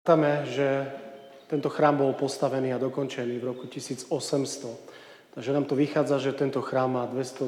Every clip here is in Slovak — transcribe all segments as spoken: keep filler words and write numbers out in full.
Pátame, že tento chrám bol postavený a dokončený v roku tisíc osemsto. Takže nám to vychádza, že tento chrám má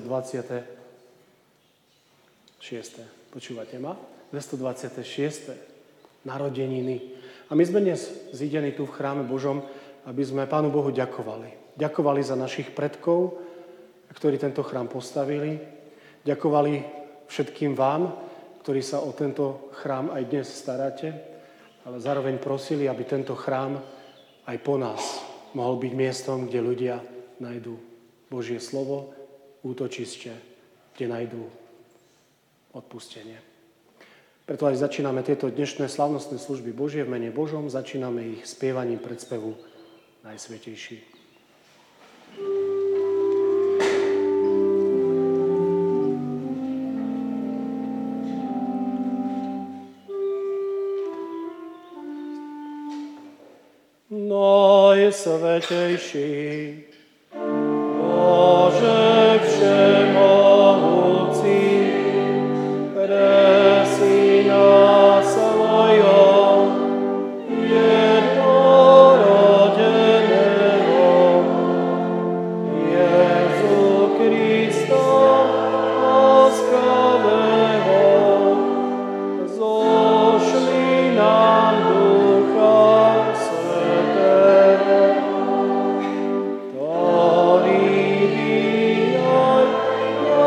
dvestodvadsaťšesť. Počúvate ma? dvestodvadsaťšesť. narodeniny. A my sme dnes zídení tu v chráme Božom, aby sme Pánu Bohu ďakovali. Ďakovali za našich predkov, ktorí tento chrám postavili. Ďakovali všetkým vám, ktorí sa o tento chrám aj dnes staráte. Ale zároveň prosili, aby tento chrám aj po nás mohol byť miestom, kde ľudia nájdú Božie slovo, útočište, kde nájdú odpustenie. Preto aj začíname tieto dnešné slavnostné služby Božie v mene Božom, začíname ich spievaním predspevu Najsvätejší. Najsvätejší, Bože všemohúci, presi nás svojom jednorodeného Jezu Krista láskavého, zošli nám Ducha Svätého, ktorý by aj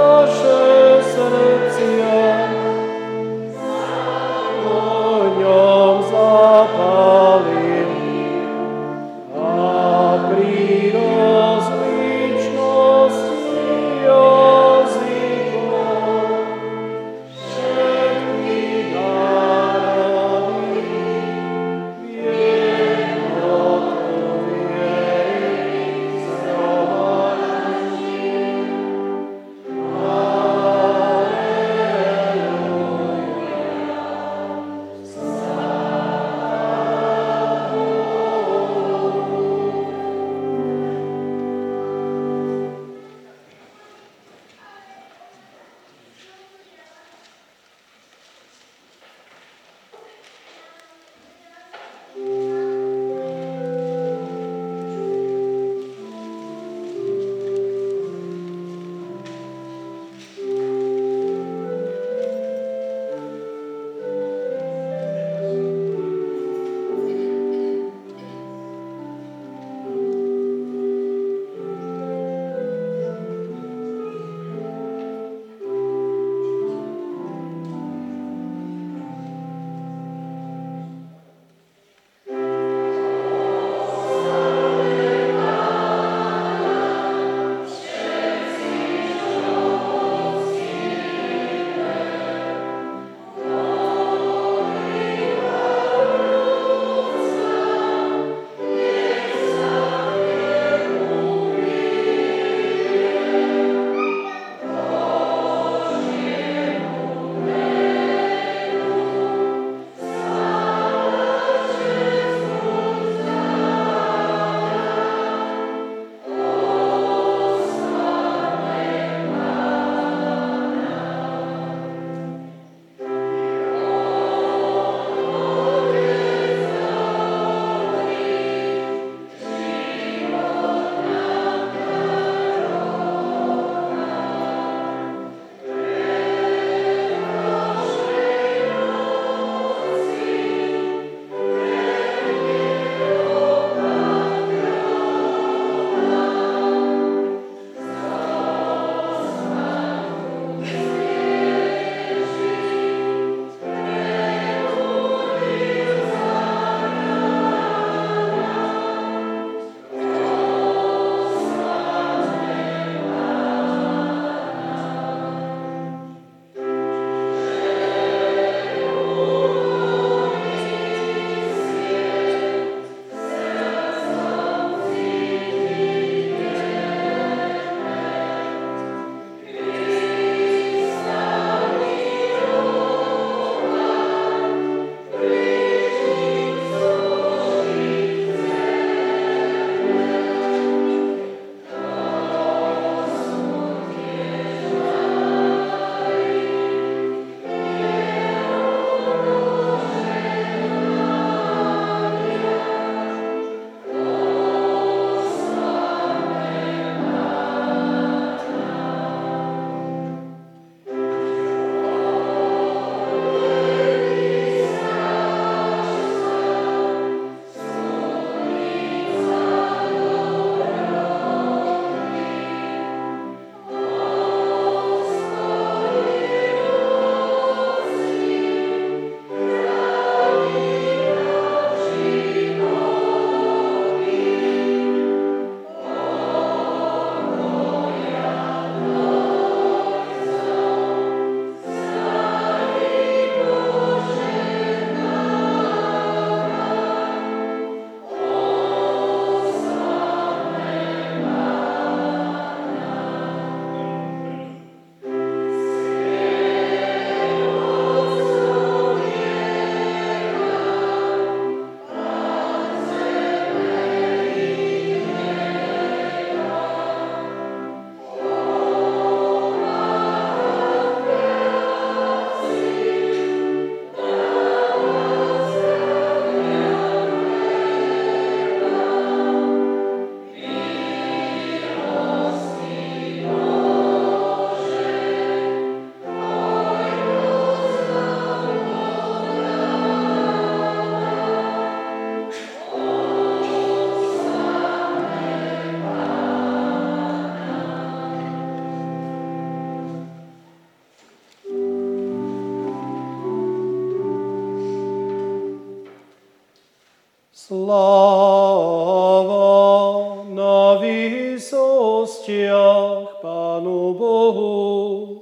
Sláva na výsostiach Pánu Bohu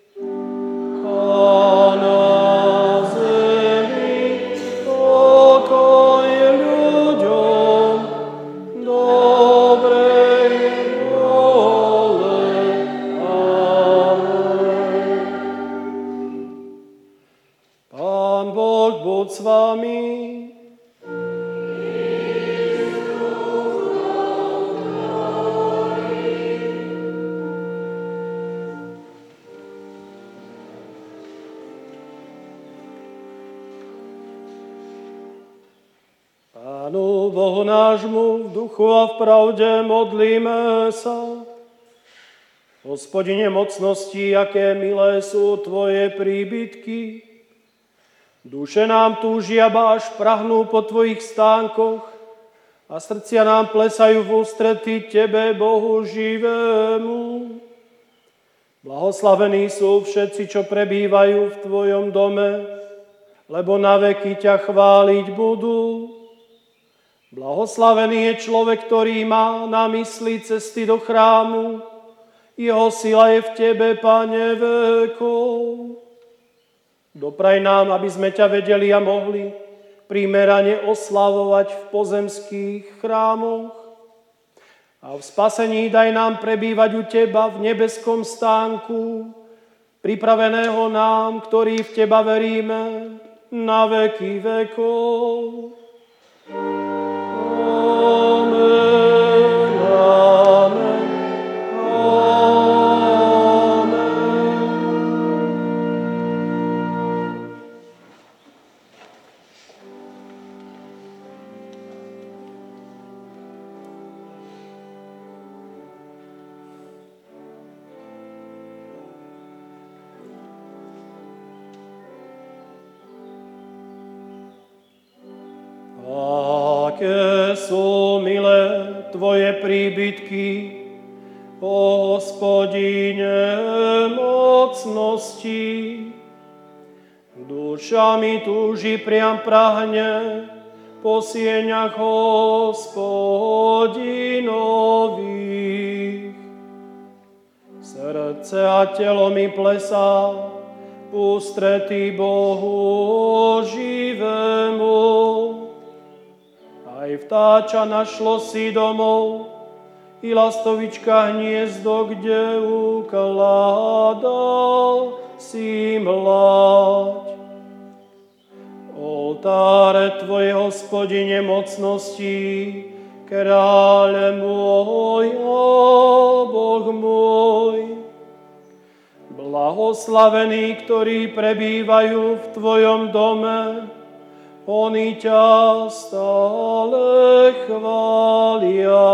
a na zemi pokoj ľuďom dobrej vôle. Amen. Pán Boh buď s vami. Pánu Bohu nášmu v duchu a v pravde modlíme sa. Hospodine mocnosti, aké milé sú Tvoje príbytky. Duše nám túžia, až prahnú po Tvojich stánkoch a srdcia nám plesajú v ústrety Tebe, Bohu živému. Blahoslavení sú všetci, čo prebývajú v Tvojom dome, lebo na veky ťa chváliť budú. Blahoslavený je človek, ktorý má na mysli cesty do chrámu. Jeho sila je v Tebe, Pane, vekov. Dopraj nám, aby sme ťa vedeli a mohli primerane oslavovať v pozemských chrámoch. A v spasení daj nám prebývať u Teba v nebeskom stánku, pripraveného nám, ktorí v Teba veríme, na veky vekov. Amen, amen, amen. Aké sú milé Tvoje príbytky, o Hospodine mocnosti. Duša mi túži priam prahne po sieňach Hospodinových. Srdce a telo mi plesá v ústretí Bohu živému. Aj vtáča našlo si domov, i lastovička hniezdo, kde ukladal si mlať. Oltáre Tvoje, Hospodine mocnosti, kráľe môj a Boh môj. Blahoslavení, ktorí prebývajú v Tvojom dome, oni ťa stále chvália.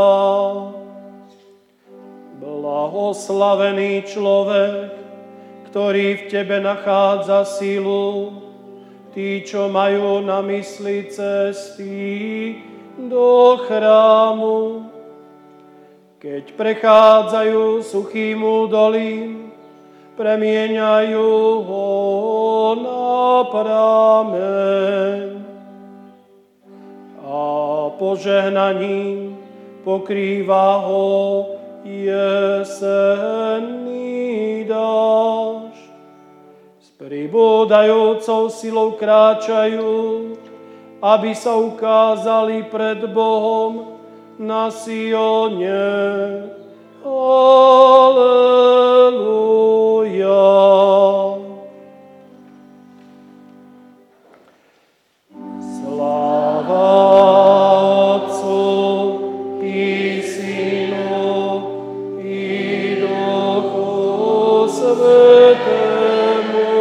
Blahoslavený človek, ktorý v Tebe nachádza silu, tí, čo majú na mysli cesty do chrámu. Keď prechádzajú suchým údolím, premieňajú ho na prameň. A požehnaním pokrýva ho jesenný dážď. S pribúdajúcou silou kráčajú, aby sa ukázali pred Bohom na Sione. Halleluja. Sláva Otcu i Synu i Duchu Svätému,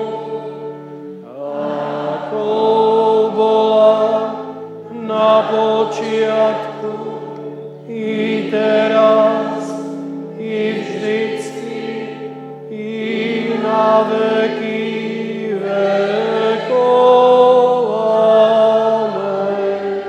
ako bola na počiatku i teraz i vždycky i na veky vekov. Amen.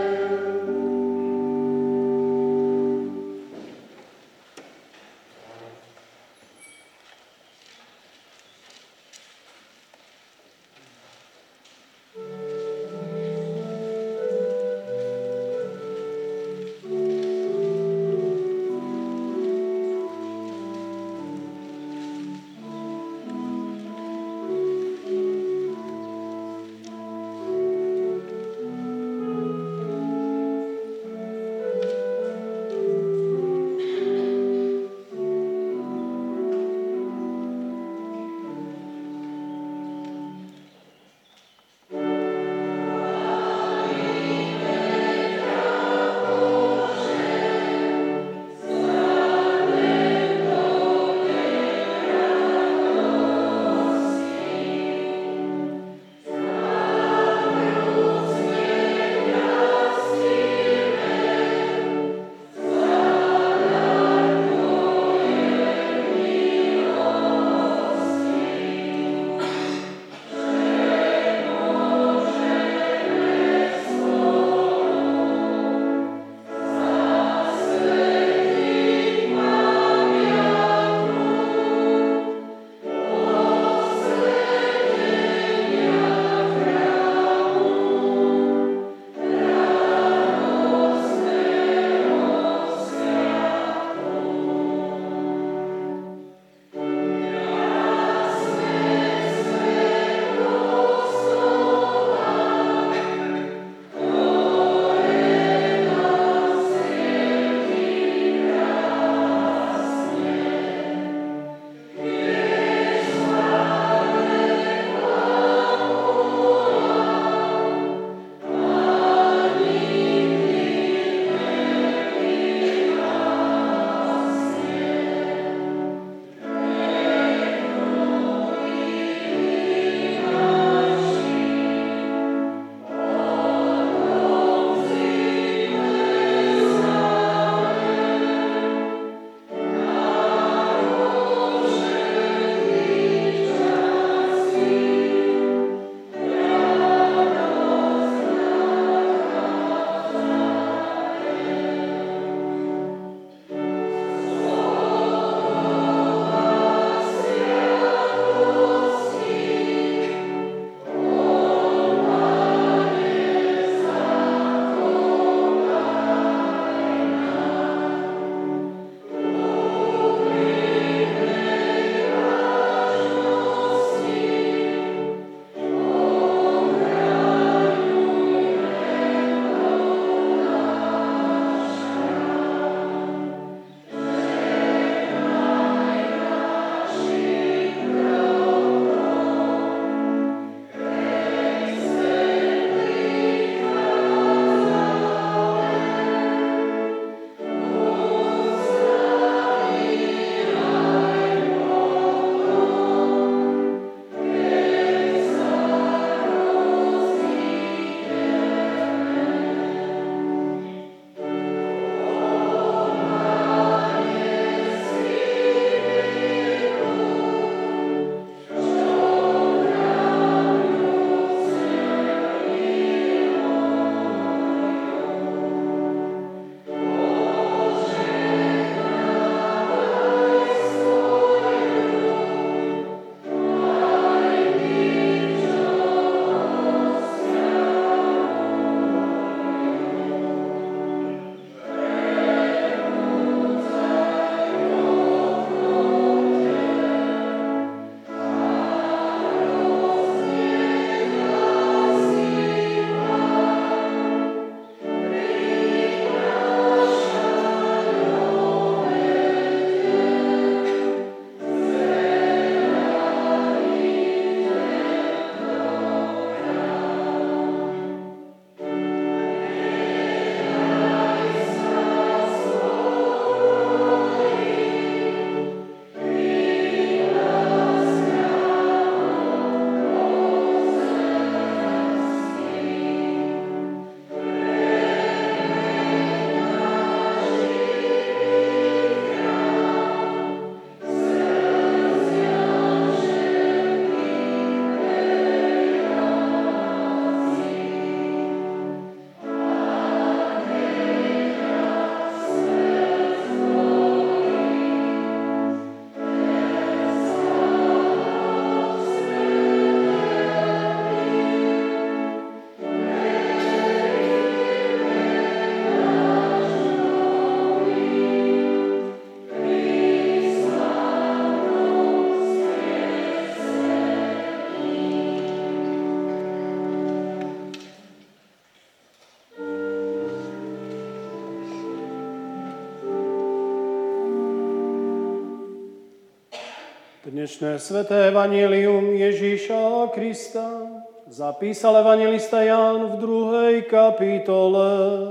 Dnešné sväté evanjelium Ježíša Krista zapísal evanjelista Ján v druhej kapitole.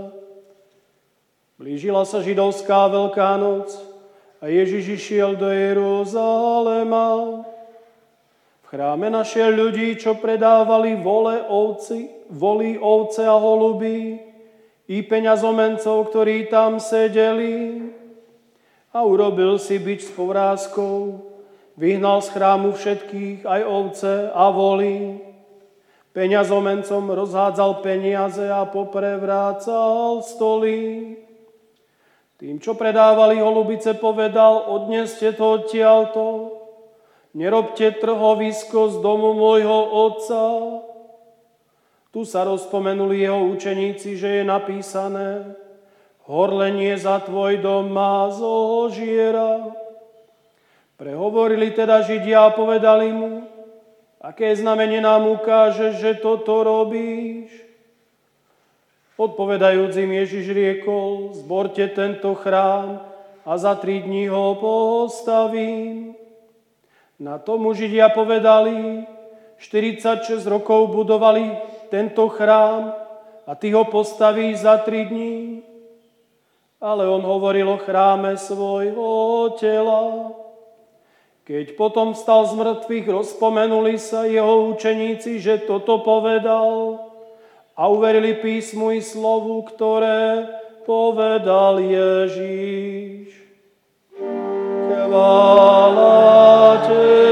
Blížila sa židovská Veľká noc a Ježíš išiel do Jeruzalema. V chráme našiel ľudí, čo predávali vole ovci, voli ovce a holuby i peňazomencov, ktorí tam sedeli. A urobil si bič s povrázkou, vyhnal z chrámu všetkých, aj ovce a voli. Peňazomencom rozhádzal peniaze a poprevrácal stoly. Tým, čo predávali holubice, povedal, odneste to odtiaľto, nerobte trhovisko z domu môjho otca. Tu sa rozpomenuli jeho učeníci, že je napísané, horlenie za tvoj dom má zožiera. Prehovorili teda Židia a povedali mu, aké znamenie nám ukáže, že toto robíš? Odpovedajúc im Ježiš riekol, zborte tento chrám a za tri dní ho postavím. Na tomu Židia povedali, štyridsaťšesť rokov budovali tento chrám a ty ho postavíš za tri dní. Ale on hovoril o chráme svojho tela. Keď potom vstal z mŕtvych, rozpomenuli sa jeho učeníci, že toto povedal a uverili písmu i slovu, ktoré povedal Ježíš. Chvála Tebe,